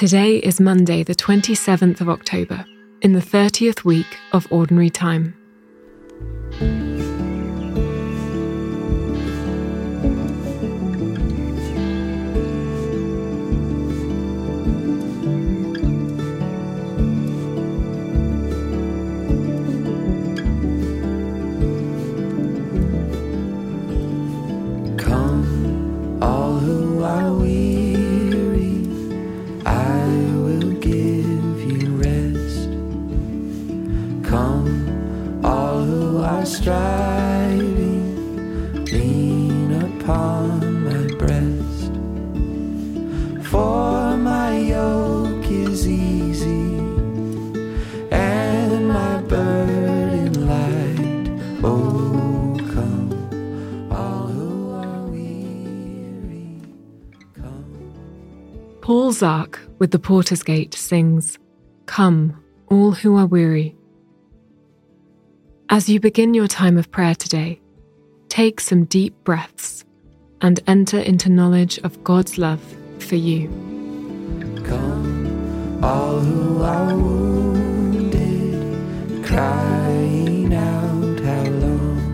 Today is Monday, the 27th of October, in the 30th week of Ordinary Time. Come, all who are weary, I will give you rest. Come, all who are striving, lean upon my breast. For my yoke is easy, and my burden light. Oh, come, all who are weary, come. Paul Zark with the Porter's Gate sings, "Come, all who are weary." As you begin your time of prayer today, take some deep breaths and enter into knowledge of God's love for you. Come, all who are wounded, crying out, how long?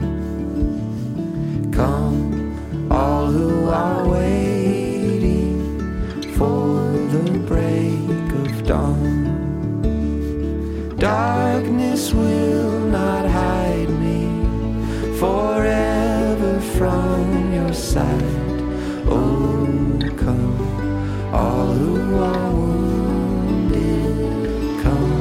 Come, all who are waiting for the break of dawn. Darkness will not hide me forever from your sight. Oh, come, all who are wounded, come.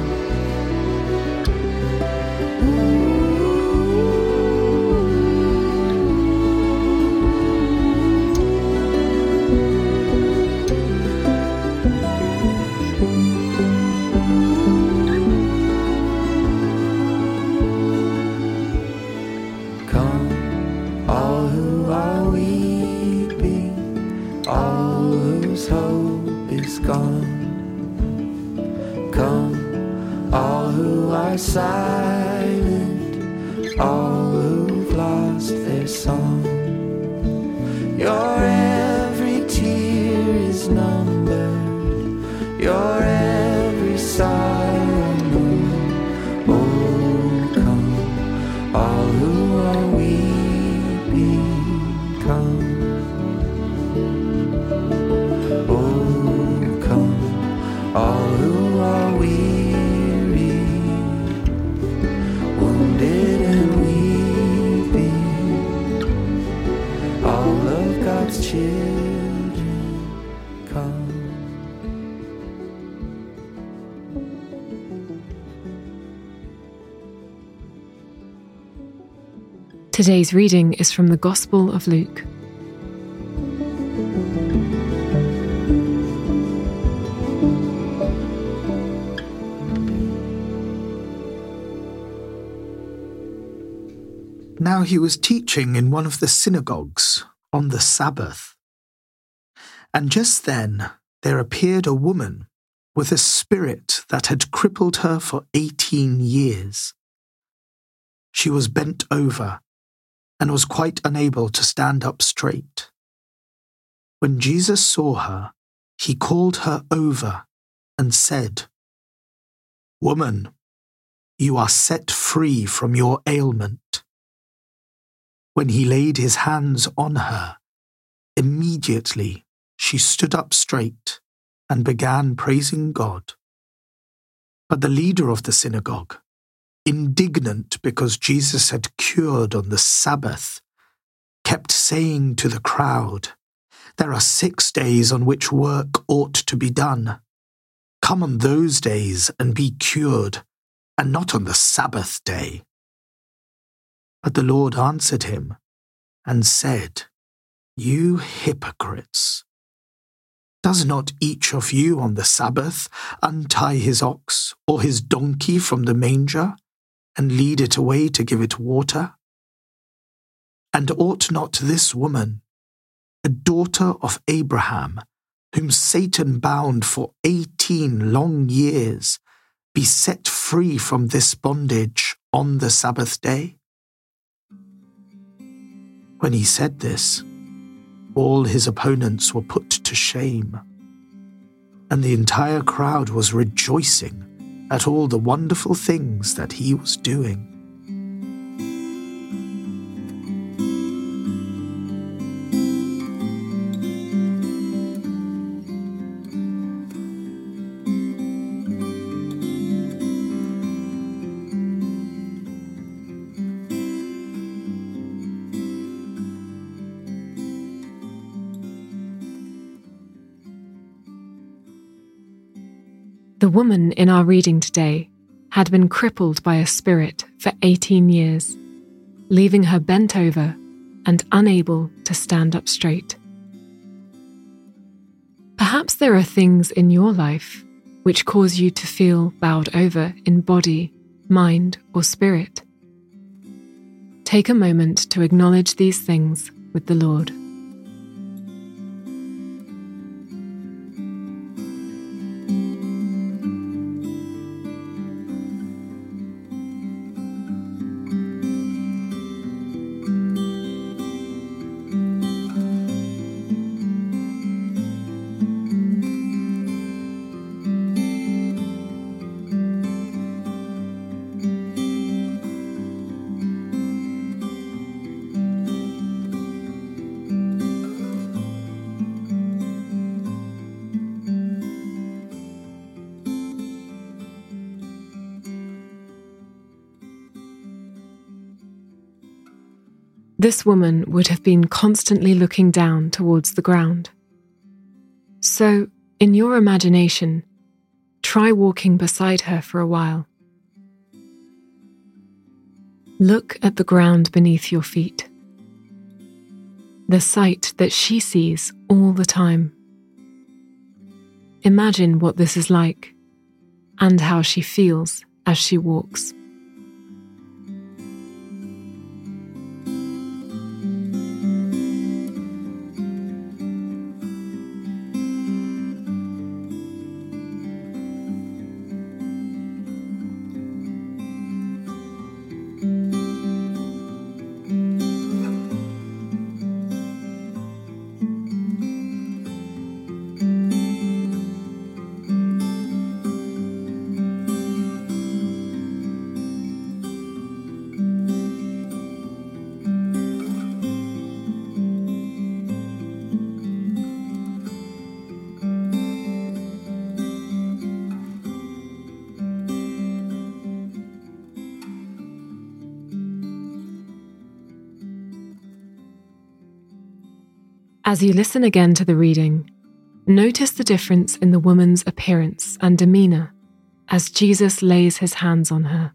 Come, all who are weeping, all whose hope is gone. Come, all who are silent, all who've lost their song. Your every tear is numbered, your every sorrow known. Oh, come, all who are weeping, come. Oh, come, all who are weary, wounded and weeping, all of God's children, come. Today's reading is from the Gospel of Luke. Now he was teaching in one of the synagogues on the Sabbath. And just then there appeared a woman with a spirit that had crippled her for 18 years. She was bent over and was quite unable to stand up straight. When Jesus saw her, he called her over and said, "Woman, you are set free from your ailment." When he laid his hands on her, immediately she stood up straight and began praising God. But the leader of the synagogue, indignant because Jesus had cured on the Sabbath, kept saying to the crowd, "There are 6 days on which work ought to be done. Come on those days and be cured, and not on the Sabbath day." But the Lord answered him and said, "You hypocrites! Does not each of you on the Sabbath untie his ox or his donkey from the manger and lead it away to give it water? And ought not this woman, a daughter of Abraham, whom Satan bound for 18 long years, be set free from this bondage on the Sabbath day?" When he said this, all his opponents were put to shame. and the entire crowd was rejoicing at all the wonderful things that he was doing. The woman in our reading today had been crippled by a spirit for 18 years, leaving her bent over and unable to stand up straight. Perhaps there are things in your life which cause you to feel bowed over in body, mind, or spirit. Take a moment to acknowledge these things with the Lord. This woman would have been constantly looking down towards the ground. So, in your imagination, try walking beside her for a while. Look at the ground beneath your feet, the sight that she sees all the time. Imagine what this is like and how she feels as she walks. As you listen again to the reading, notice the difference in the woman's appearance and demeanour as Jesus lays his hands on her.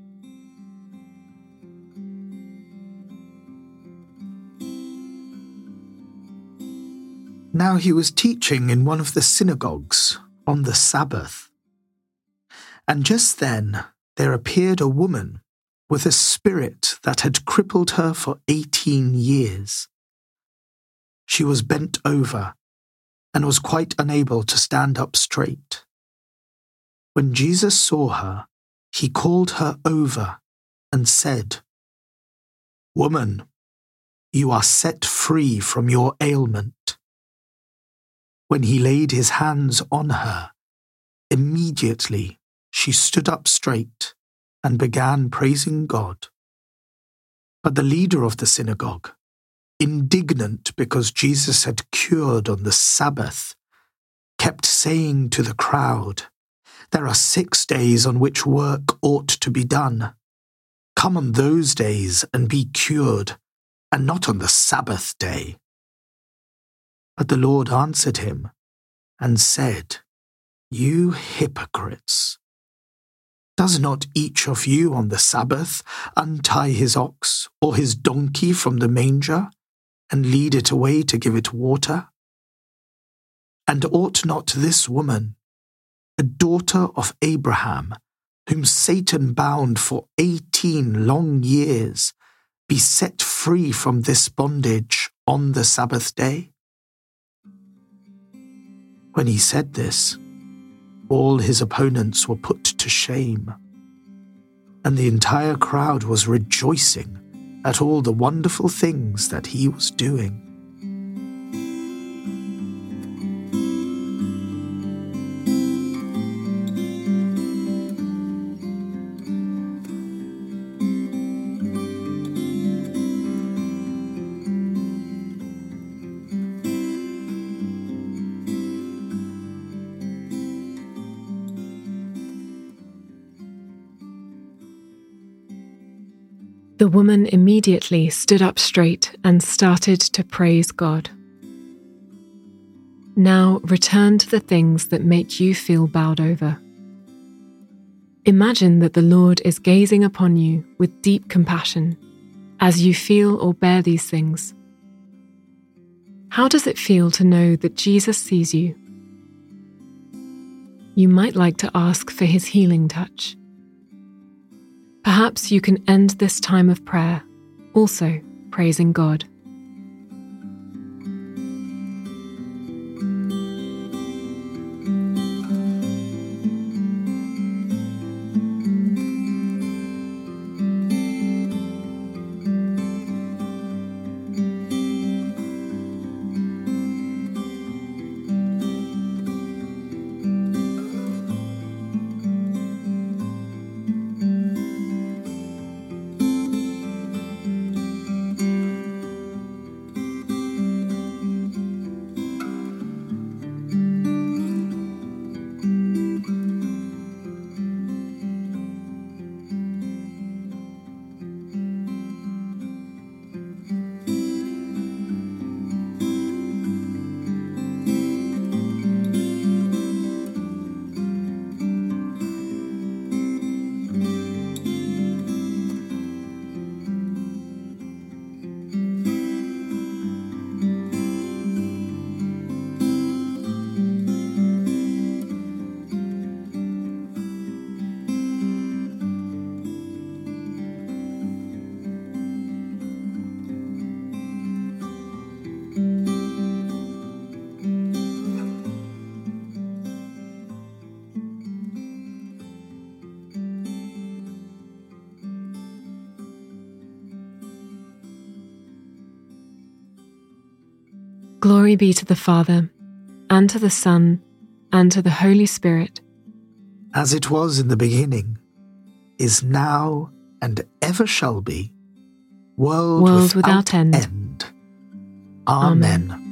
Now he was teaching in one of the synagogues on the Sabbath. And just then there appeared a woman with a spirit that had crippled her for 18 years. She was bent over and was quite unable to stand up straight. When Jesus saw her, he called her over and said, "Woman, you are set free from your ailment." When he laid his hands on her, immediately she stood up straight and began praising God. But the leader of the synagogue, indignant because Jesus had cured on the Sabbath, kept saying to the crowd, "There are 6 days on which work ought to be done. Come on those days and be cured, and not on the Sabbath day." But the Lord answered him and said, "You hypocrites! Does not each of you on the Sabbath untie his ox or his donkey from the manger and lead it away to give it water? And ought not this woman, a daughter of Abraham, whom Satan bound for 18 long years, be set free from this bondage on the Sabbath day?" When he said this, all his opponents were put to shame, and the entire crowd was rejoicing at all the wonderful things that he was doing. The woman immediately stood up straight and started to praise God. Now return to the things that make you feel bowed over. Imagine that the Lord is gazing upon you with deep compassion as you feel or bear these things. How does it feel to know that Jesus sees you? You might like to ask for his healing touch. Perhaps you can end this time of prayer also praising God. Glory be to the Father, and to the Son, and to the Holy Spirit. As it was in the beginning, is now, and ever shall be, world without end. Amen.